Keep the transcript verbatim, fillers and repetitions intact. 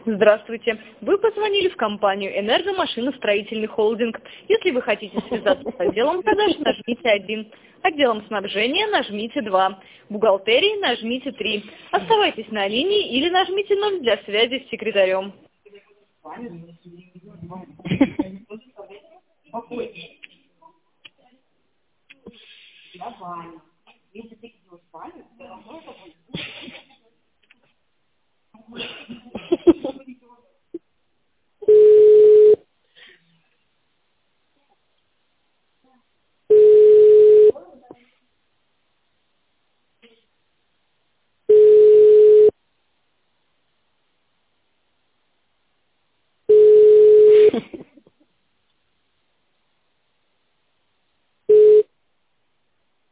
Здравствуйте. Вы позвонили в компанию «Энергомашиностроительный холдинг». Если вы хотите связаться с отделом продаж, нажмите один. Отделом снабжения нажмите два. Бухгалтерии нажмите три. Оставайтесь на линии или нажмите ноль для связи с секретарем.